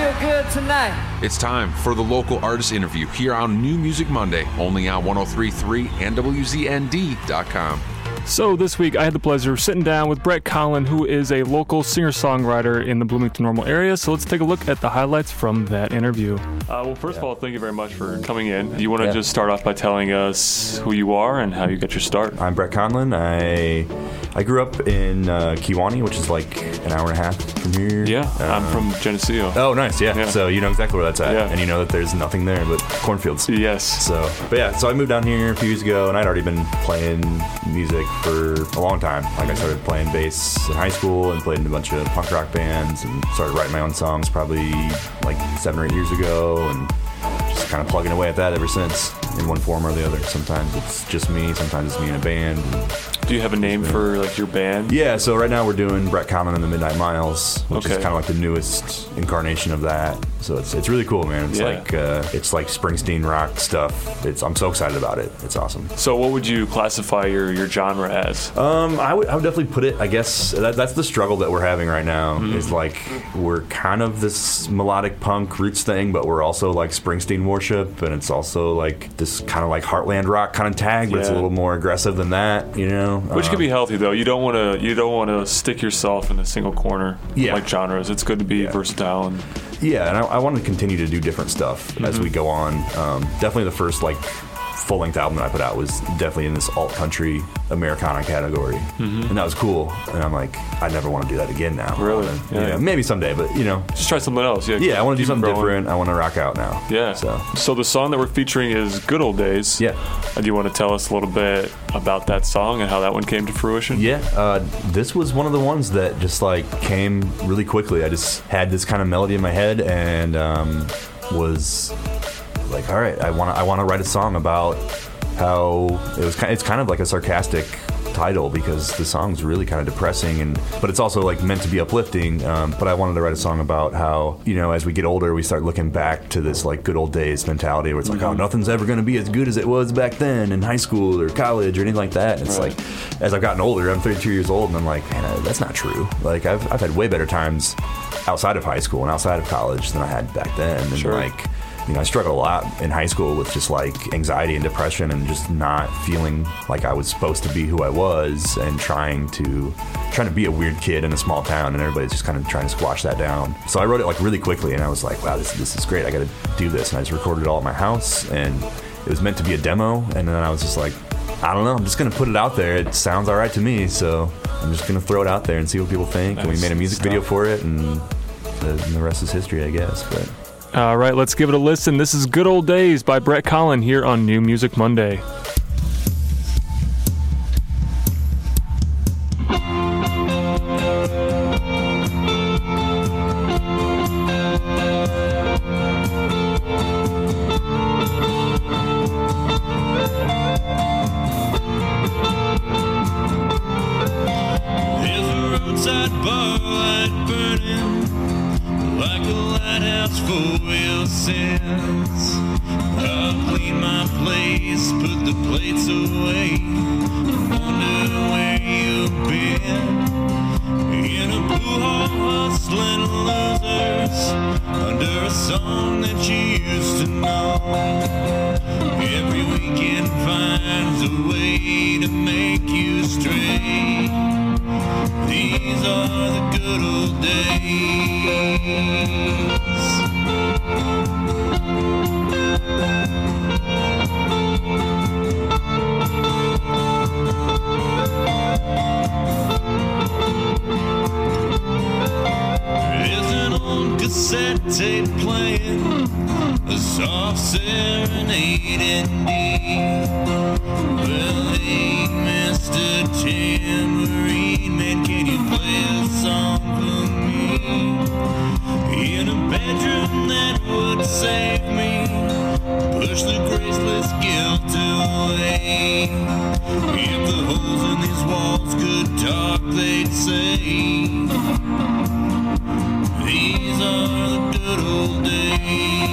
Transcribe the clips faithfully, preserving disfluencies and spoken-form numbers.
feel good tonight. It's time for the local artist interview here on New Music Monday, only on one oh three point three and W Z N D dot com. So this week I had the pleasure of sitting down with Brett Conlon, who is a local singer-songwriter in the Bloomington-Normal area. So let's take a look at the highlights from that interview. Uh, well, first yeah. of all, thank you very much for coming in. Do you want to yeah. just start off by telling us who you are and how you got your start? I'm Brett Conlon. I I grew up in uh, Kewanee, which is like an hour and a half from here. Yeah, uh, I'm from Geneseo. Oh, nice. Yeah. yeah. So you know exactly where that's at, yeah. and you know that there's nothing there but cornfields. Yes. So, but yeah, so I moved down here a few years ago, and I'd already been playing music for a long time. Like I started playing bass in high school and played in a bunch of punk rock bands and started writing my own songs probably like seven or eight years ago, and just kind of plugging away at that ever since in one form or the other. Sometimes it's just me, sometimes it's me in a band. Do you have a name for like your band? Yeah, so right now we're doing Brett Conlon and the Midnight Miles, which okay. is kind of like the newest incarnation of that. So it's it's really cool, man. It's yeah. like uh, it's like Springsteen rock stuff. It's I'm so excited about it. It's awesome. So what would you classify your, your genre as? Um, I would I would definitely put it. I guess that, that's the struggle that we're having right now. Mm-hmm. Is like we're kind of this melodic punk roots thing, but we're also like Springsteen worship, and it's also like this kind of like Heartland rock kind of tag, but yeah. it's a little more aggressive than that, you know. Which um, can be healthy though. You don't want to you don't want to stick yourself in a single corner yeah. like genres. It's good to be yeah. versatile and. Yeah, and I, I want to continue to do different stuff mm-hmm. as we go on. Um, definitely the first like full-length album that I put out was definitely in this alt-country Americana category, mm-hmm. and that was cool. And I'm like, I never want to do that again now. Really? And, yeah. You know, maybe someday, but you know, just try something else. Yeah. Yeah, I want to do something growing. different. I want to rock out now. Yeah. So, so the song that we're featuring is "Good Old Days." Yeah. And do you want to tell us a little bit about that song and how that one came to fruition? Yeah. Uh, this was one of the ones that just like came really quickly. I just had this kind of melody in my head and um, was like, all right, I want to I want to write a song about how it was. It's kind of like a sarcastic title because the song's really kind of depressing, and but it's also like meant to be uplifting. Um, but I wanted to write a song about how, you know, as we get older, we start looking back to this like good old days mentality where it's like, mm-hmm. oh, nothing's ever going to be as good as it was back then in high school or college or anything like that. And it's right. like, as I've gotten older, I'm thirty-two years old, and I'm like, man, that's not true. Like I've I've had way better times outside of high school and outside of college than I had back then, and sure. like. You know, I struggled a lot in high school with just like anxiety and depression and just not feeling like I was supposed to be who I was and trying to trying to be a weird kid in a small town, and everybody's just kind of trying to squash that down. So I wrote it like really quickly, and I was like, wow, this this is great. I got to do this. And I just recorded it all at my house, and it was meant to be a demo. And then I was just like, I don't know, I'm just going to put it out there. It sounds all right to me, so I'm just going to throw it out there and see what people think. Nice. And we made a music stuff. video for it, and the, and the rest is history, I guess. But all right, let's give it a listen. This is Good Old Days by Brett Conlon here on New Music Monday. There's a roadside bar light burning like a lighthouse for your sins. I'll clean my place, put the plates away, wonder where you've been. In a blue hall hustling losers, under a song that you used to know. Every weekend finds a way to make you stray. These are the good old days. There's an old cassette tape playing a soft serenade in D. Well, hey, Mister Tambourine Man, can you play a song for me? In a bedroom that would save me, push the graceless guilt away. If the holes in these walls could talk, they'd say, these are the good old days.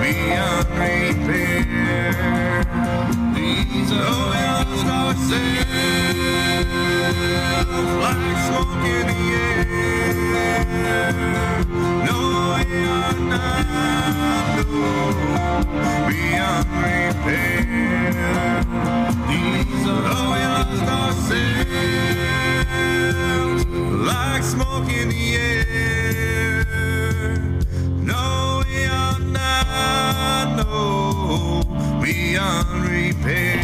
beyond repair. These are lost ourselves like smoke in the air. No, we are not, no, beyond repair. These are lost ourselves like smoke in the air. No, we are not, no, beyond repair.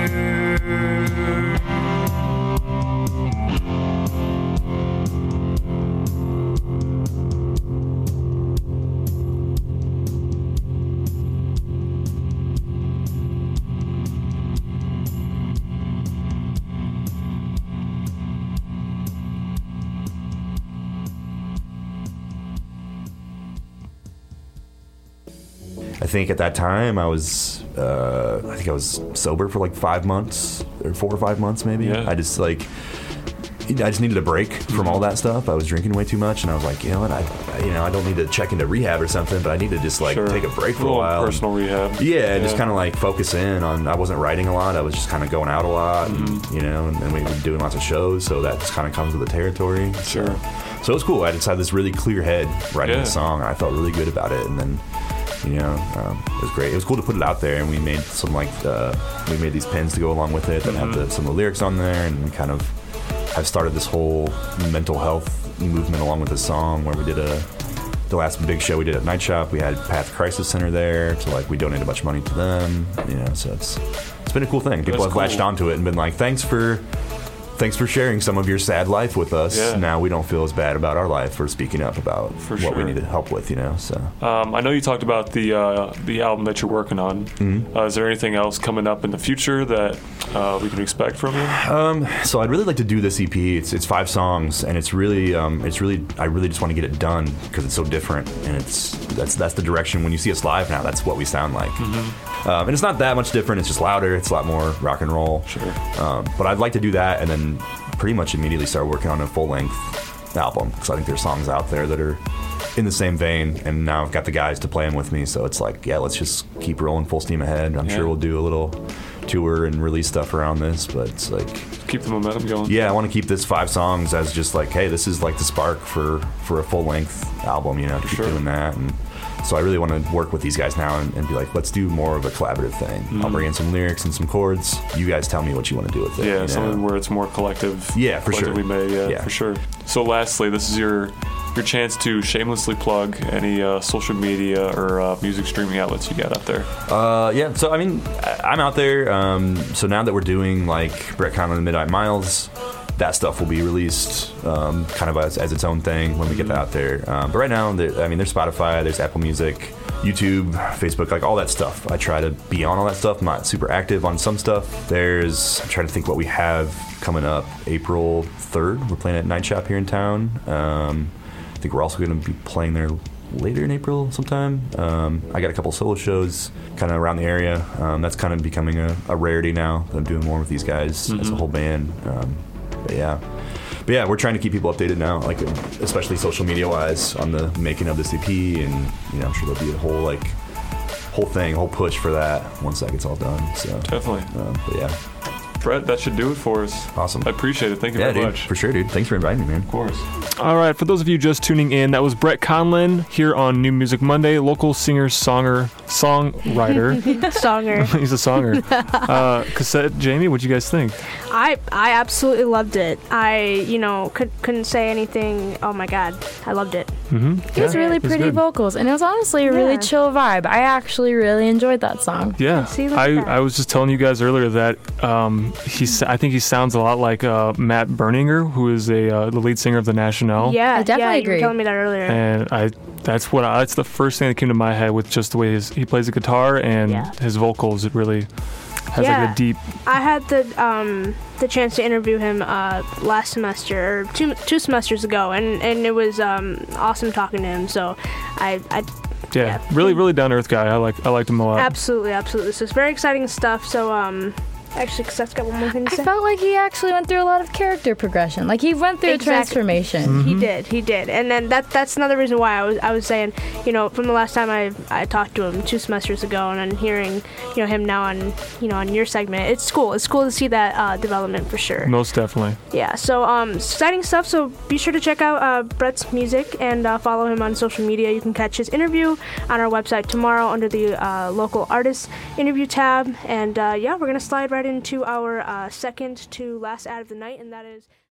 I think at that time I was, uh, I think I was sober for like five months or four or five months maybe. Yeah. I just like, I just needed a break from all that stuff. I was drinking way too much, and I was like, you know what, I, you know, I don't need to check into rehab or something, but I need to just like Sure. take a break for a little while. personal rehab. Yeah, and just kind of like focus in on. I wasn't writing a lot. I was just kind of going out a lot, Mm-hmm. and, you know, and, and we were doing lots of shows, so that just kind of comes with the territory. Sure. So, so it was cool. I just had this really clear head writing Yeah. the song, and I felt really good about it. And then, you know, um, it was great. It was cool to put it out there, and we made some like uh, we made these pins to go along with it that Mm-hmm. have the, some of the lyrics on there, and we kind of have started this whole mental health movement along with the song, where we did a the last big show we did at Night Shop. We had Path Crisis Center there, so like we donated a bunch of money to them. You know, so it's it's been a cool thing. People That's have cool. latched onto it and been like, thanks for. Thanks for sharing some of your sad life with us. Yeah. Now we don't feel as bad about our life for speaking up about For what we sure. need help with, you know. So Um, I know you talked about the uh, the album that you're working on. Mm-hmm. Uh, is there anything else coming up in the future that uh, we can expect from you? So I'd really like to do this E P. It's it's five songs, and it's really um, it's really I really just want to get it done because it's so different, and it's that's that's the direction. When you see us live now, that's what we sound like. Mm-hmm. Um, and it's not that much different. It's just louder. It's a lot more rock and roll. Sure. Um, but I'd like to do that, and then pretty much immediately start working on a full length album because I think there's songs out there that are in the same vein, and now I've got the guys to play them with me. So it's like, yeah, let's just keep rolling full steam ahead. I'm Yeah. sure we'll do a little tour and release stuff around this, but it's like. Keep the momentum going. Yeah, I want to keep this five songs as just like, hey, this is like the spark for, for a full length album, you know, to keep Sure. doing that. And so I really want to work with these guys now and, and be like, let's do more of a collaborative thing. I'll bring in some lyrics and some chords. You guys tell me what you want to do with it. Yeah, you know? something where it's more collective. Yeah, for sure. collectively made, yeah, Yeah. for sure. So lastly, this is your your chance to shamelessly plug any uh, social media or uh, music streaming outlets you got out there. Uh, yeah, so I mean, I- I'm out there. Um, so now that we're doing like Brett Conlon and Midnight Miles, that stuff will be released um, kind of as, as its own thing when we get that out there. Um, but right now, there, I mean, there's Spotify, there's Apple Music, YouTube, Facebook, like all that stuff. I try to be on all that stuff. I'm not super active on some stuff. There's, I'm trying to think what we have coming up. April third, we're playing at Night Shop here in town. Um, I think we're also going to be playing there later in April sometime. Um, I got a couple solo shows kind of around the area. Um, that's kind of becoming a, a rarity now that I'm doing more with these guys as a whole band. Um, but yeah. But yeah, we're trying to keep people updated now, like especially social media wise on the making of this E P, and you know, I'm sure there'll be a whole like whole thing, whole push for that once that gets all done. So Definitely. um, but yeah, Brett, that should do it for us. Awesome. I appreciate it. Thank you yeah, very dude, much. for sure, dude. Thanks for inviting me, man. Of course. All right, for those of you just tuning in, that was Brett Conlon here on New Music Monday, local singer, songer, songwriter. Songer. He's a songer. Uh, Cassette, Jamie, what'd you guys think? I I absolutely loved it. I you know could, couldn't say anything. Oh my god, I loved it. Mm-hmm. It was really was pretty good. vocals, and it was honestly a really Yeah. chill vibe. I actually really enjoyed that song. Yeah, See, look I, at that. I was just telling you guys earlier that um, he's. I think he sounds a lot like uh, Matt Berninger, who is a uh, the lead singer of the National. Yeah, I definitely yeah, You agree. were telling me that earlier. And I, that's what I, that's the first thing that came to my head with just the way his, he plays the guitar and Yeah. his vocals. It really has Yeah. like a deep. I had the um the chance to interview him uh last semester or two two semesters ago, and and it was um awesome talking to him. So I I Yeah, Yeah. really, really down to earth guy. I like I liked him a lot. absolutely absolutely. So it's very exciting stuff. So um Actually, because that's got one more thing to I say. felt like he actually went through a lot of character progression. Like he went through Exactly. a transformation. Mm-hmm. He did, he did, and then that that's another reason why I was I was saying, you know, from the last time I I talked to him two semesters ago, and then hearing, you know, him now on you know on your segment, it's cool. It's cool to see that uh, development for sure. Most definitely. Yeah, so um, exciting stuff. So be sure to check out uh, Brett's music and uh, follow him on social media. You can catch his interview on our website tomorrow under the uh, local artist interview tab. And uh, yeah, we're gonna slide right into our uh, second to last ad of the night, and that is.